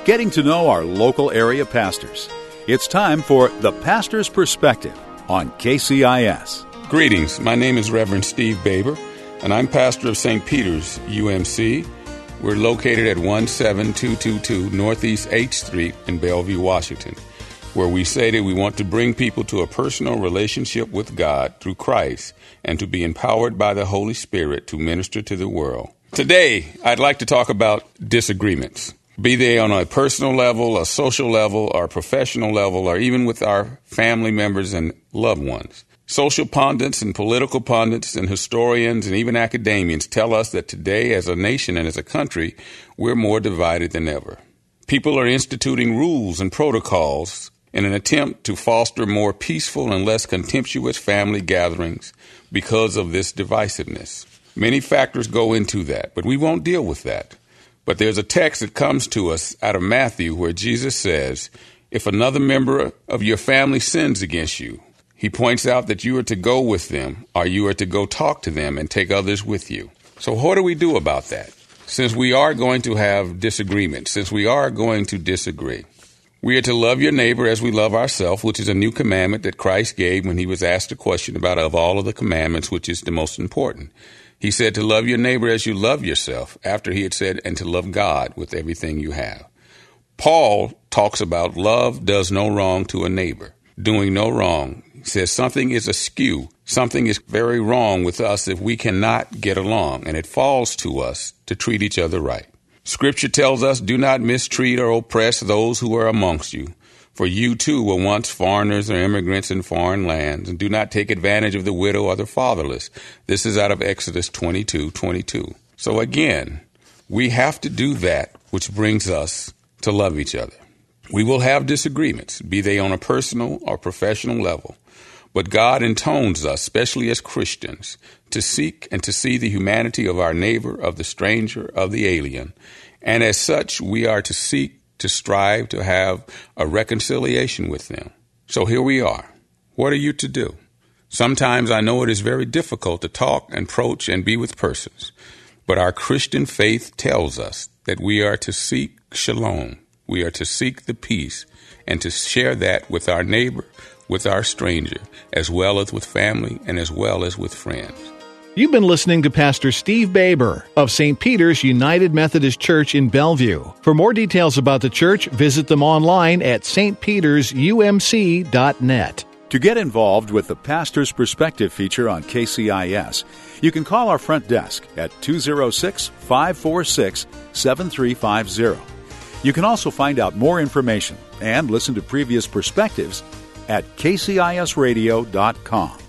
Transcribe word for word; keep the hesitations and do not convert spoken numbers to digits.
getting to know our local area pastors. It's time for The Pastor's Perspective on K C I S. Greetings. My name is Reverend Steve Baber, and I'm pastor of Saint Peter's U M C. We're located at one seven two two two Northeast eighth Street in Bellevue, Washington, where we say that we want to bring people to a personal relationship with God through Christ and to be empowered by the Holy Spirit to minister to the world. Today, I'd like to talk about disagreements, be they on a personal level, a social level, or a professional level, or even with our family members and loved ones. Social pundits and political pundits and historians and even academians tell us that today, as a nation and as a country, we're more divided than ever. People are instituting rules and protocols in an attempt to foster more peaceful and less contemptuous family gatherings because of this divisiveness. Many factors go into that, but we won't deal with that. But there's a text that comes to us out of Matthew where Jesus says, if another member of your family sins against you, he points out that you are to go with them, or you are to go talk to them and take others with you. So what do we do about that? Since we are going to have disagreements, since we are going to disagree, we are to love your neighbor as we love ourselves, which is a new commandment that Christ gave when he was asked a question about of all of the commandments, which is the most important. He said to love your neighbor as you love yourself, after he had said, and to love God with everything you have. Paul talks about love does no wrong to a neighbor, doing no wrong. He says something is askew, something is very wrong with us if we cannot get along, and it falls to us to treat each other right. Scripture tells us, do not mistreat or oppress those who are amongst you, for you too were once foreigners or immigrants in foreign lands, and do not take advantage of the widow or the fatherless. This is out of Exodus twenty-two twenty-two. So again, we have to do that which brings us to love each other. We will have disagreements, be they on a personal or professional level, but God intones us, especially as Christians, to seek and to see the humanity of our neighbor, of the stranger, of the alien, and as such, we are to seek to strive to have a reconciliation with them. So here we are. What are you to do? Sometimes I know it is very difficult to talk and approach and be with persons, but our Christian faith tells us that we are to seek shalom. We are to seek the peace and to share that with our neighbor, with our stranger, as well as with family and as well as with friends. You've been listening to Pastor Steve Baber of Saint Peter's United Methodist Church in Bellevue. For more details about the church, visit them online at s t peters u m c dot net. To get involved with the Pastor's Perspective feature on K C I S, you can call our front desk at two oh six, five four six, seven three five zero. You can also find out more information and listen to previous perspectives at k c i s radio dot com.